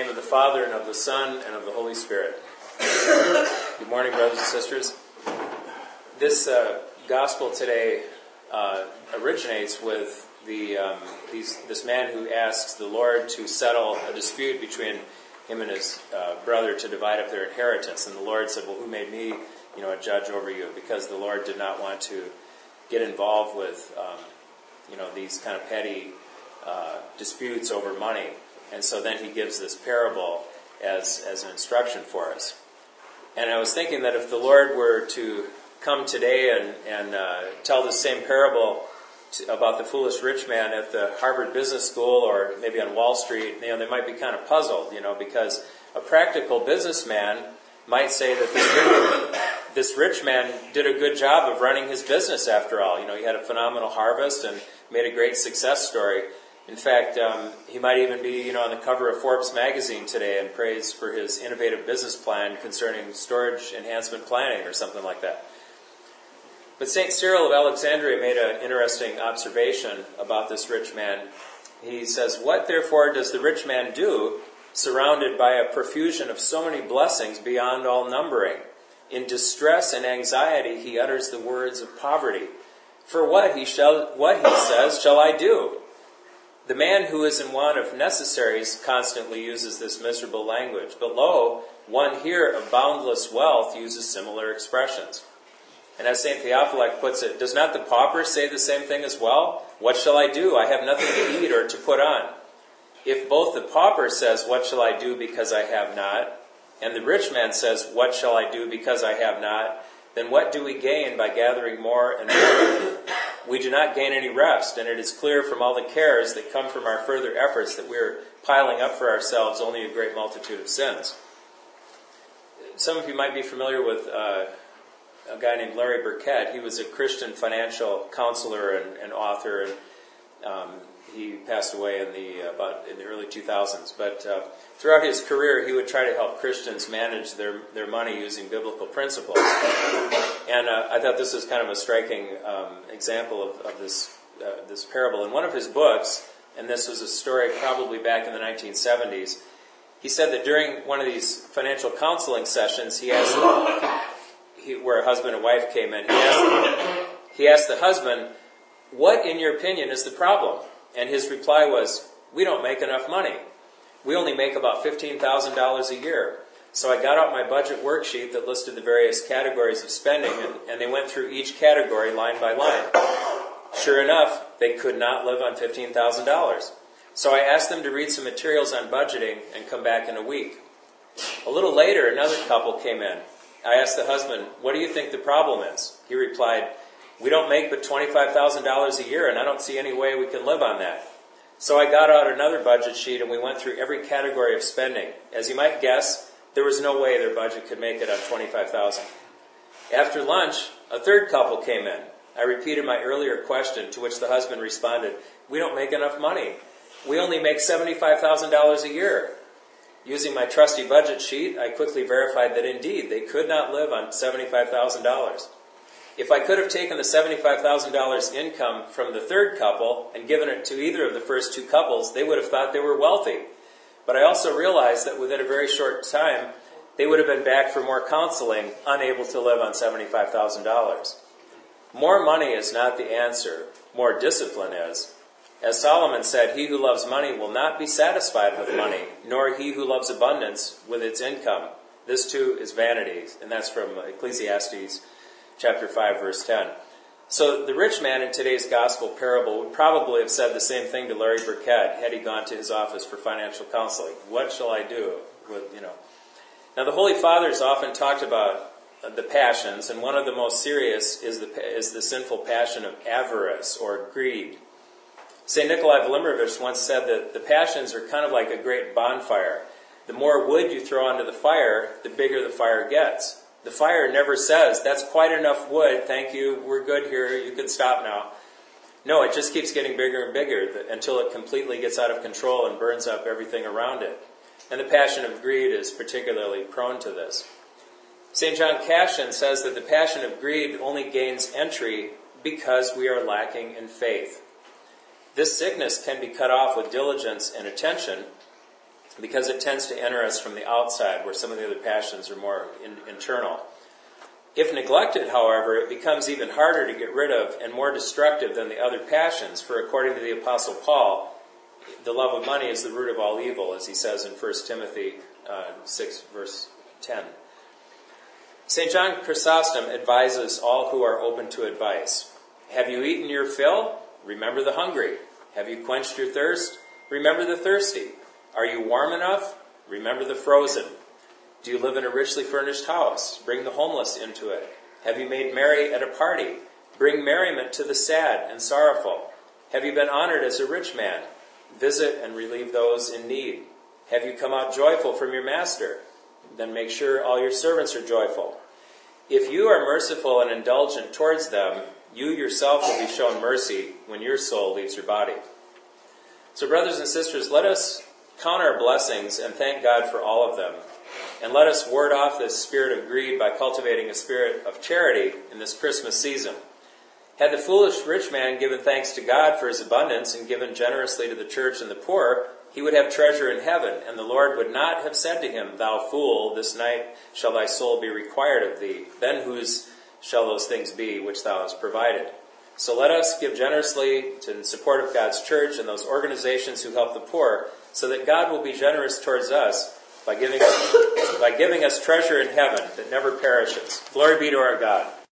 name of the Father, and of the Son, and of the Holy Spirit. Good morning, brothers and sisters. This gospel today originates with this man who asks the Lord to settle a dispute between him and his brother to divide up their inheritance. And the Lord said, well, who made me, a judge over you? Because the Lord did not want to get involved with, these kind of petty disputes over money. And so then he gives this parable as an instruction for us. And I was thinking that if the Lord were to come today and tell the same parable about the foolish rich man at the Harvard Business School or maybe on Wall Street, they might be kind of puzzled, because a practical businessman might say that this rich man did a good job of running his business after all. He had a phenomenal harvest and made a great success story. In fact, he might even be, on the cover of Forbes magazine today and praised for his innovative business plan concerning storage enhancement planning or something like that. But St. Cyril of Alexandria made an interesting observation about this rich man. He says, "What therefore does the rich man do, surrounded by a profusion of so many blessings beyond all numbering? In distress and anxiety he utters the words of poverty. For what he says, shall I do? The man who is in want of necessaries constantly uses this miserable language. But lo, one here of boundless wealth uses similar expressions." And as St. Theophylact puts it, does not the pauper say the same thing as well? What shall I do? I have nothing to eat or to put on. If both the pauper says, what shall I do because I have not, and the rich man says, what shall I do because I have not, then what do we gain by gathering more and more? We do not gain any rest, and it is clear from all the cares that come from our further efforts that we are piling up for ourselves only a great multitude of sins. Some of you might be familiar with a guy named Larry Burkett. He was a Christian financial counselor and author, and he passed away in the early 2000s. But throughout his career, he would try to help Christians manage their money using biblical principles. And I thought this was kind of a striking example of this parable. In one of his books, and this was a story probably back in the 1970s, he said that during one of these financial counseling sessions, where a husband and wife came in, he asked the husband, "What, in your opinion, is the problem?" And his reply was, "We don't make enough money. We only make about $15,000 a year." So I got out my budget worksheet that listed the various categories of spending, and they went through each category line by line. Sure enough, they could not live on $15,000. So I asked them to read some materials on budgeting and come back in a week. A little later, another couple came in. I asked the husband, "What do you think the problem is?" He replied, "We don't make but $25,000 a year, and I don't see any way we can live on that." So I got out another budget sheet, and we went through every category of spending. As you might guess, there was no way their budget could make it on $25,000. After lunch, a third couple came in. I repeated my earlier question, to which the husband responded, "We don't make enough money. We only make $75,000 a year." Using my trusty budget sheet, I quickly verified that indeed they could not live on $75,000. If I could have taken the $75,000 income from the third couple and given it to either of the first two couples, they would have thought they were wealthy. But I also realized that within a very short time, they would have been back for more counseling, unable to live on $75,000. More money is not the answer. More discipline is. As Solomon said, he who loves money will not be satisfied with money, nor he who loves abundance with its income. This too is vanity. And that's from Ecclesiastes chapter 5, verse 10. So the rich man in today's gospel parable would probably have said the same thing to Larry Burkett had he gone to his office for financial counseling. What shall I do? Now the Holy Fathers often talked about the passions, and one of the most serious is the sinful passion of avarice or greed. St. Nikolai Velimovich once said that the passions are kind of like a great bonfire. The more wood you throw onto the fire, the bigger the fire gets. The fire never says, "That's quite enough wood, thank you, we're good here, you can stop now." No, it just keeps getting bigger and bigger until it completely gets out of control and burns up everything around it. And the passion of greed is particularly prone to this. St. John Cassian says that the passion of greed only gains entry because we are lacking in faith. This sickness can be cut off with diligence and attention, because it tends to enter us from the outside, where some of the other passions are more internal. If neglected, however, it becomes even harder to get rid of and more destructive than the other passions, for according to the Apostle Paul, the love of money is the root of all evil, as he says in 1 Timothy 6, verse 10. St. John Chrysostom advises all who are open to advice. Have you eaten your fill? Remember the hungry. Have you quenched your thirst? Remember the thirsty. Are you warm enough? Remember the frozen. Do you live in a richly furnished house? Bring the homeless into it. Have you made merry at a party? Bring merriment to the sad and sorrowful. Have you been honored as a rich man? Visit and relieve those in need. Have you come out joyful from your master? Then make sure all your servants are joyful. If you are merciful and indulgent towards them, you yourself will be shown mercy when your soul leaves your body. So brothers and sisters, let us count our blessings and thank God for all of them. And let us ward off this spirit of greed by cultivating a spirit of charity in this Christmas season. Had the foolish rich man given thanks to God for his abundance and given generously to the church and the poor, he would have treasure in heaven, and the Lord would not have said to him, Thou fool, this night shall thy soul be required of thee. Then whose shall those things be which thou hast provided? So let us give generously in support of God's church and those organizations who help the poor, so that God will be generous towards us by giving us treasure in heaven that never perishes. Glory be to our God.